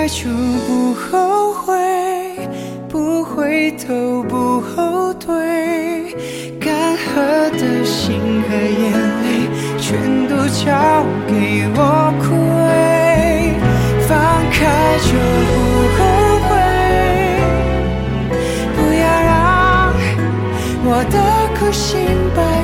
开就不后悔，不回头不后退，干涸的心和眼泪全都交给我枯萎，放开就不后悔，不要让我的苦心白